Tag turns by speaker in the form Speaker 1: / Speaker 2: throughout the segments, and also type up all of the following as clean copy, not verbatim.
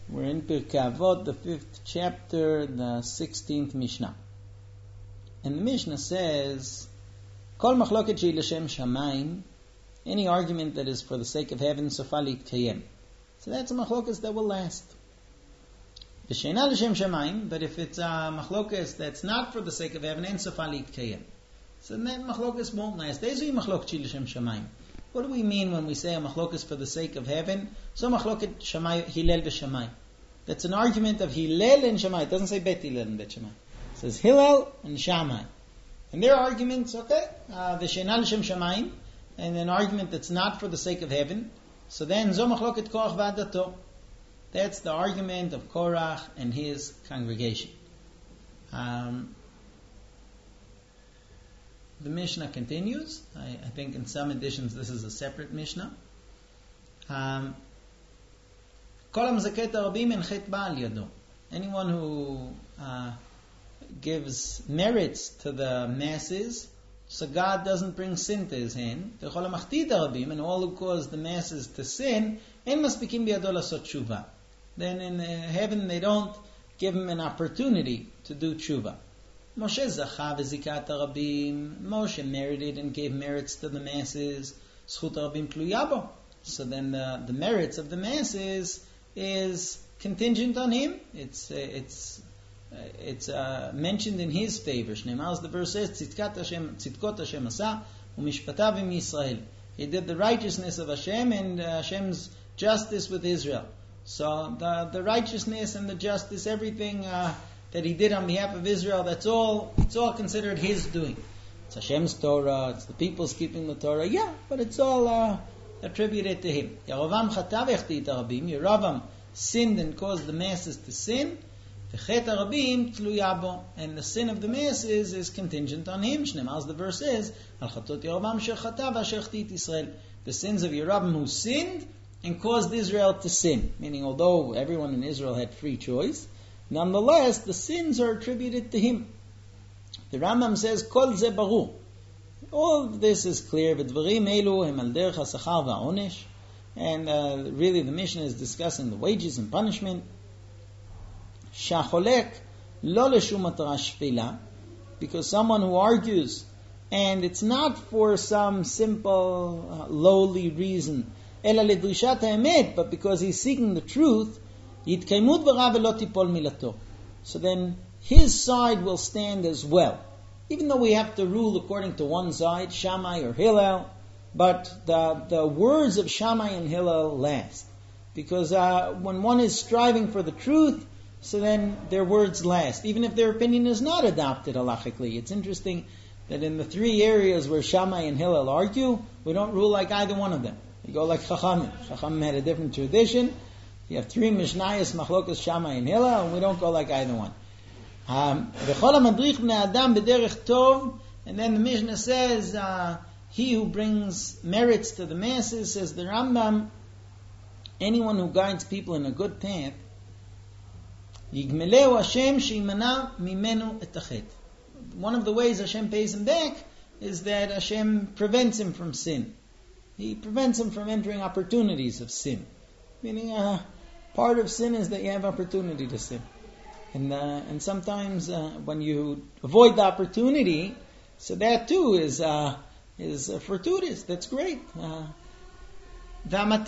Speaker 1: We're in Pirkei Avot, the 5th chapter, the 16th Mishnah. And the Mishnah says, Kol machloket shehi l'shem shamayim, any argument that is for the sake of heaven, sofa litkayem. So that's a machlokas that will last. V'sheina l'shem shamayim, but if it's a machlokas that's not for the sake of heaven, en sofa litkayem. So that machlokas won't last. Dezu machloket shehi l'shem shamayim. What do we mean when we say a machlokas for the sake of heaven? So machloket shamay, Hillel v'shamay. That's an argument of Hillel and Shammai. It doesn't say Bet Hillel and Bet Shammai. It says Hillel and Shammai. And their arguments, okay, v'sheina l'shem shamayim, and an argument that's not for the sake of heaven. So then, zo machloket Korach v'adato. That's the argument of Korach and his congregation. The Mishnah continues. I think in some editions this is a separate Mishnah. Anyone who gives merits to the masses, so God doesn't bring sin to his hand. And all who cause the masses to sin, then in heaven they don't give him an opportunity to do tshuva. Moshe merited and gave merits to the masses. So then the merits of the masses is contingent on him. It's mentioned in his favor. As the verse says, Tzidkot Hashem asa u'mishpatav im Yisrael. He did the righteousness of Hashem and Hashem's justice with Israel. So the righteousness and the justice, everything that he did on behalf of Israel, it's all considered his doing. It's Hashem's Torah, it's the people's keeping the Torah, yeah, but it's all attributed to him. Yeravam sinned and caused the masses to sin, and the sin of the masses is contingent on him. As the verse is, the sins of Yeravam who sinned and caused Israel to sin. Meaning, although everyone in Israel had free choice, nonetheless, the sins are attributed to him. The Rambam says, Kol ze baruch. All of this is clear. V'dvarim elu hem al derech ha'sachar va'onesh. And really the Mishnah is discussing the wages and punishment. Shacholek lo leshum matara shvila. Because someone who argues, and it's not for some simple, lowly reason, ela ledrishat ha'emet, but because he's seeking the truth, yitkaimut v'ra v'lo tipol milato. So then his side will stand as well. Even though we have to rule according to one side, Shammai or Hillel, but the words of Shammai and Hillel last. Because when one is striving for the truth, so then their words last. Even if their opinion is not adopted halachically. It's interesting that in the three areas where Shammai and Hillel argue, we don't rule like either one of them. We go like Chachamim. Chachamim had a different tradition. You have three Mishnayos, Machlokas, Shammai and Hillel, and we don't go like either one. And then the Mishnah says, he who brings merits to the masses, says the Rambam, anyone who guides people in a good path, one of the ways Hashem pays him back is that Hashem prevents him from sin. He prevents him from entering opportunities of sin. Meaning, part of sin is that you have opportunity to sin. And sometimes when you avoid the opportunity, so that too is fortuitous. That's great. And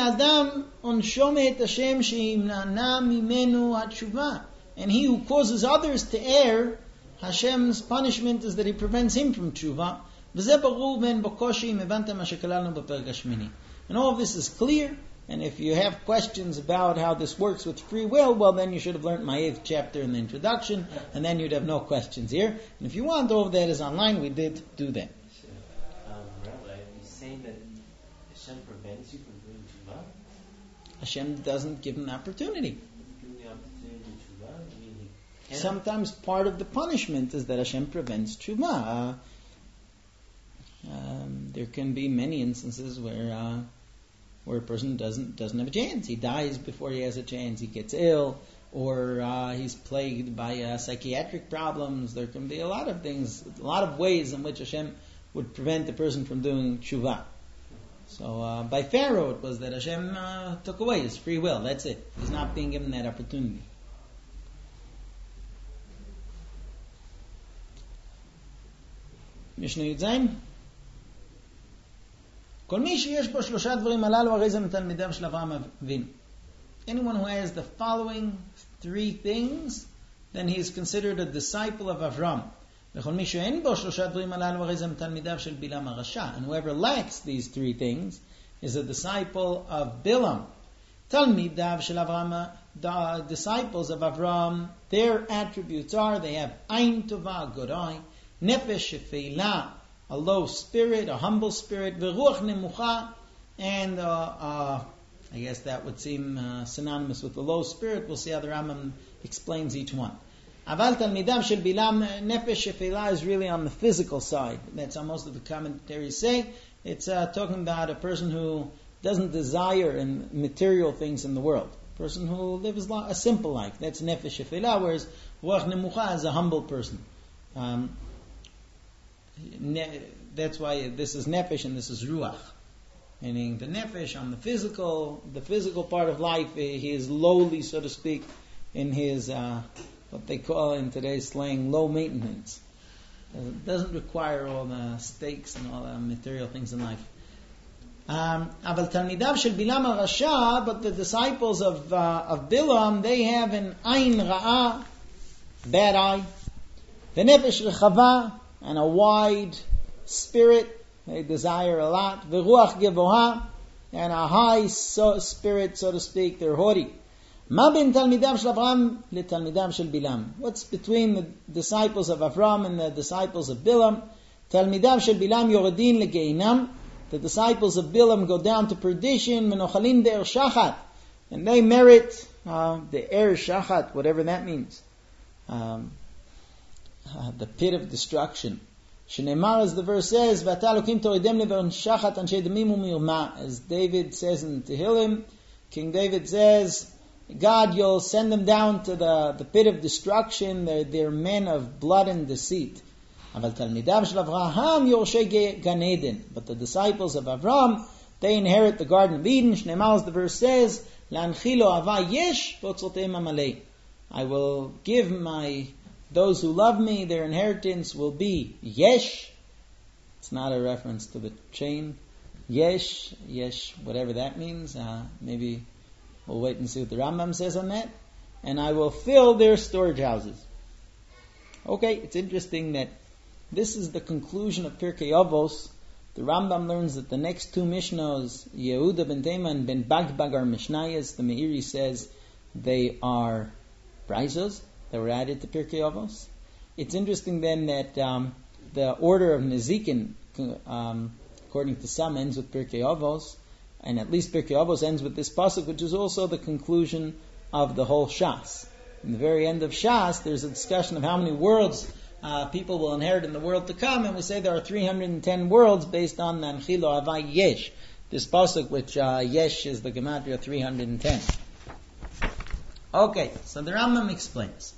Speaker 1: he who causes others to err, Hashem's punishment is that he prevents him from tshuva. And all of this is clear. And if you have questions about how this works with free will, well then you should have learned my 8th chapter in the introduction, and then you'd have no questions here. And if you want, all of that is online. We did do that.
Speaker 2: Rabbi, are you saying that Hashem prevents you from doing tshuva?
Speaker 1: Hashem doesn't give him the opportunity.
Speaker 2: Giving the opportunity to tshuva? I mean,
Speaker 1: sometimes part of the punishment is that Hashem prevents tshuva. There can be many instances where a person doesn't have a chance. He dies before he has a chance. He gets ill, or he's plagued by psychiatric problems. There can be a lot of things, a lot of ways in which Hashem would prevent the person from doing tshuva. So by Pharaoh it was that Hashem took away his free will. That's it. He's not being given that opportunity. Mishnah Yud Zayin. כל מי שיש בו שלושה דברים הללו הרי זה מתלמידיו של אברהם אבינו. Anyone who has the following three things, then he is considered a disciple of Avram. וכל מי שאין בו שלושה דברים הללו הרי זה מתלמידיו של בלעם הרשע. And whoever lacks these three things is a disciple of Bilam. תלמידיו של אברהם, the disciples of Avram, their attributes are, they have Ain Tova, a good eye, Nefesh Shefeilah, a low spirit, a humble spirit, Veruach Nemucha, and I guess that would seem synonymous with the low spirit. We'll see how the Rambam explains each one. Aval Talmidav Shel Bilam, Nefesh Shefeilah is really on the physical side. That's how most of the commentaries say. It's talking about a person who doesn't desire in material things in the world. A person who lives a simple life. That's Nefesh Shefeilah, whereas Ruach Nemucha is a humble person. That's why this is Nefesh and this is Ruach. Meaning the Nefesh on the physical part of life, he is lowly, so to speak, in his, what they call in today's slang, low maintenance. It doesn't require all the stakes and all the material things in life. אבל תלמידיו של בלעם הרשע, but the disciples of Bilam, they have an Ain Ra'ah, bad eye, ונפש רחבה, and a wide spirit, they desire a lot, ורוח גבוהה, and a high spirit, so to speak, they're haughty. מה בין תלמידיו של אברהם לתלמידיו של בלעם? What's between the disciples of Avram and the disciples of Bilam? תלמידיו של בלעם יורדין לגיהינם. The disciples of Bilam go down to perdition, menochalin der shachat, and they merit the er shachat, whatever that means, the pit of destruction. Shneimar, as the verse says, "V'ata lokim toridem lever shachat anshe demim u'mirma," as David says in Tehillim. King David says, God, you'll send them down to the pit of destruction. They're men of blood and deceit. But the disciples of Avram, they inherit the Garden of Eden. Shneimar, as the verse says, I will give those who love me, their inheritance will be yesh. It's not a reference to the chain. Yesh, whatever that means. Maybe we'll wait and see what the Rambam says on that. And I will fill their storage houses. Okay, it's interesting that this is the conclusion of Pirkei Avos. The Rambam learns that the next two Mishnahs, Yehuda ben Tema and ben Bagbag, are Mishnayos. The Meiri says they are Braisos that were added to Pirkei Avos. It's interesting then that the order of Nezikin, according to some, ends with Pirkei Avos, and at least Pirkei Avos ends with this pasuk, which is also the conclusion of the whole Shas. In the very end of Shas, there's a discussion of how many worlds people will inherit in the world to come, and we say there are 310 worlds based on Nanchilo Avai Yesh. This pasuk, which Yesh is the gematria 310. Okay, so the Rambam explains.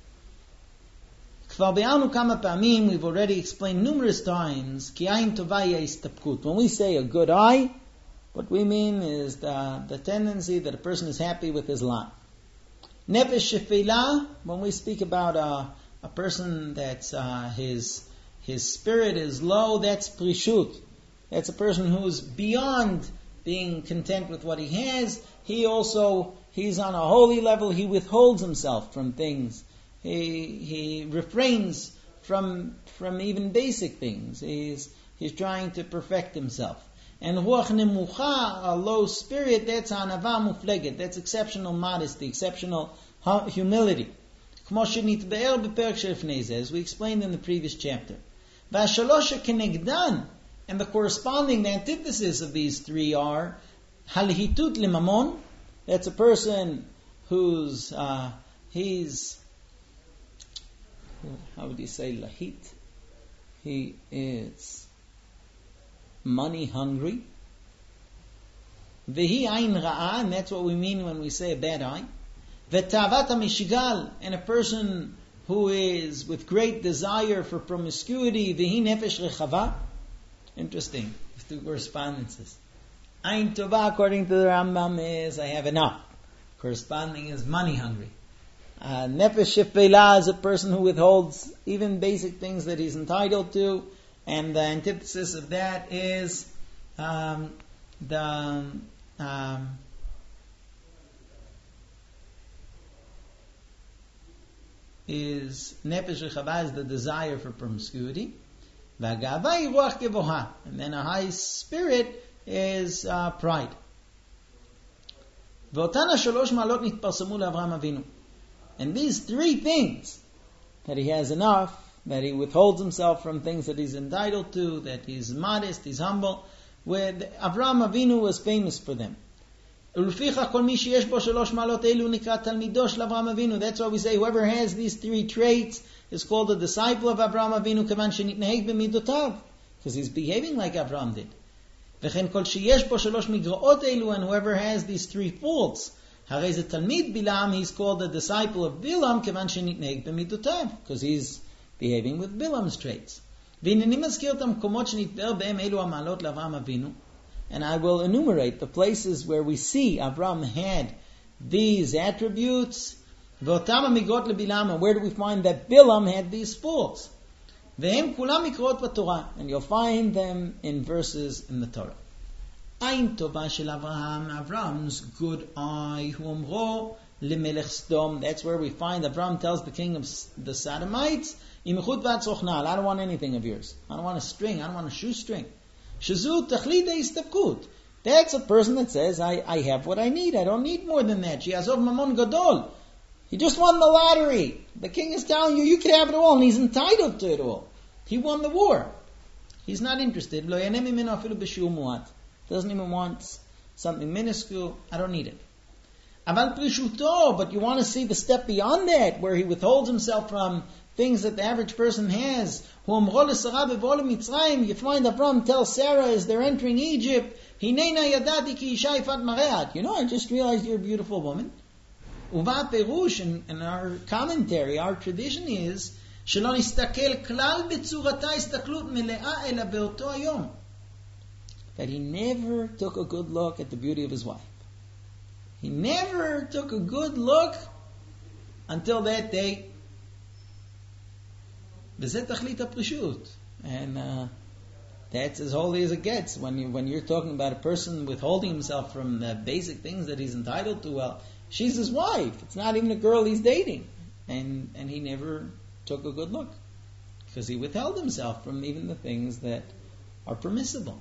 Speaker 1: We've already explained numerous times, when we say a good eye, what we mean is the tendency that a person is happy with his lot. Nefesh Shefeilah, when we speak about a person that's his spirit is low, that's prishut. That's a person who's beyond being content with what he has. He's on a holy level. He withholds himself from things. He refrains from even basic things. He's trying to perfect himself. And Ruach Nemucha, a low spirit, that's Anava Mufleget. That's exceptional modesty, exceptional humility. As we explained in the previous chapter. And the corresponding, the antithesis of these three are Halhitut Limamon. That's a person who's, he's, how would you say lahit? He is money hungry. Vehi ain ra'ah, and that's what we mean when we say a bad eye. V'tavat mishigal, and a person who is with great desire for promiscuity. Vehi nefesh rechava. Interesting, two correspondences. Ein Tova, according to the Rambam, is I have enough. Corresponding is money hungry. Nefesh Shefela is a person who withholds even basic things that he's entitled to, and the antithesis of that is is Nefesh Rechava, is the desire for promiscuity. V'agava hi ruach gevoha, and then a high spirit is pride. V'otan hashalosh ma'alot nitparsamu le'Avraham Avinu. And these three things, that he has enough, that he withholds himself from things that he's entitled to, that he's modest, he's humble, where Avraham Avinu was famous for them. That's why we say whoever has these three traits is called a disciple of Avraham Avinu, because he's behaving like Avraham did. And whoever has these three faults, he's called a disciple of Bilam, because he's behaving with Bilam's traits. And I will enumerate the places where we see Avram had these attributes. And where do we find that Bilam had these faults? And you'll find them in verses in the Torah. Ein Tova shel Avraham, Avram's good eye, huomro lemelech Sdom. That's where we find Avram tells the king of the Sodomites, I don't want anything of yours. I don't want a string. I don't want a shoestring. Shazu tachlida istakut. That's a person that says, I have what I need. I don't need more than that. Shiazov mamon gadol. He just won the lottery. The king is telling you, you can have it all, and he's entitled to it all. He won the war. He's not interested. Lo yanem mimeno afilu b'shiur muat. Doesn't even want something minuscule. I don't need it. Aval prishuto, but you want to see the step beyond that, where he withholds himself from things that the average person has. You find Avram tells Sarah as they're entering Egypt, I just realized you're a beautiful woman. Uva perush, in our commentary, our tradition is that he never took a good look at the beauty of his wife. He never took a good look until that day. And that's as holy as it gets. When you're talking about a person withholding himself from the basic things that he's entitled to, well, she's his wife. It's not even a girl he's dating. And he never took a good look, because he withheld himself from even the things that are permissible.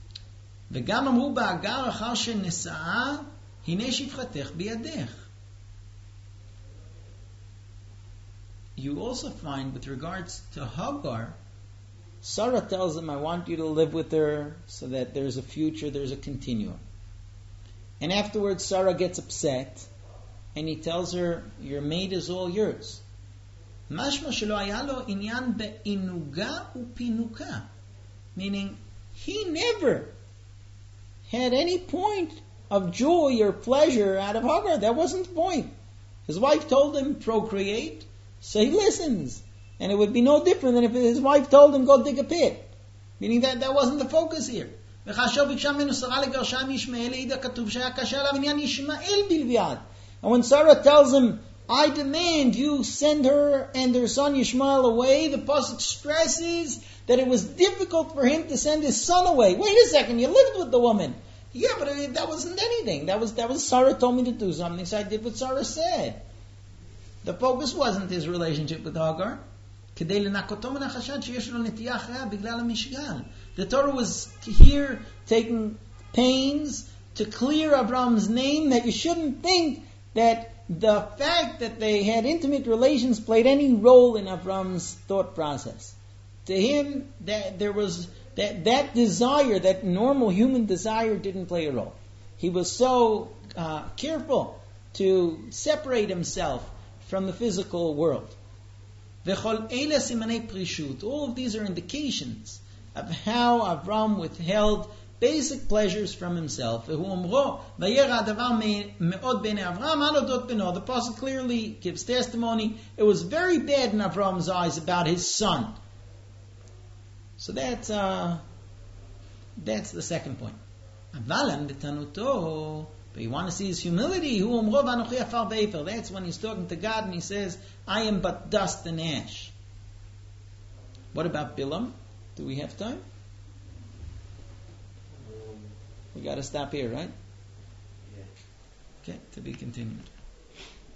Speaker 1: You also find, with regards to Hagar, Sarah tells him, I want you to live with her so that there's a future, there's a continuum. And afterwards Sarah gets upset, and he tells her, your maid is all yours. Mashma shelo haya lo inyan be'inuga upinuka. Meaning, he never had any point of joy or pleasure out of Hagar. That wasn't the point. His wife told him, procreate, so he listens. And it would be no different than if his wife told him, go dig a pit. Meaning that wasn't the focus here. And when Sarah tells him, I demand you send her and her son Yishmael away, the pasuk stresses that it was difficult for him to send his son away. Wait a second, you lived with the woman. Yeah, but that wasn't anything. That was Sarah told me to do something, so I did what Sarah said. The focus wasn't his relationship with Hagar. The Torah was here taking pains to clear Avram's name, that you shouldn't think that the fact that they had intimate relations played any role in Avram's thought process. To him, that there was that desire, that normal human desire, didn't play a role. He was so careful to separate himself from the physical world. All of these are indications of how Avram withheld basic pleasures from himself. The Pasuk clearly gives testimony. It was very bad in Avram's eyes about his son. So that's the second point. Avalam b'tanuto, but you want to see his humility. Hu umro v'anochi afar be'efer. That's when he's talking to God and he says, I am but dust and ash. What about Bilam? Do we have time? We got to stop here, right?
Speaker 2: Yeah.
Speaker 1: Okay, to be continued.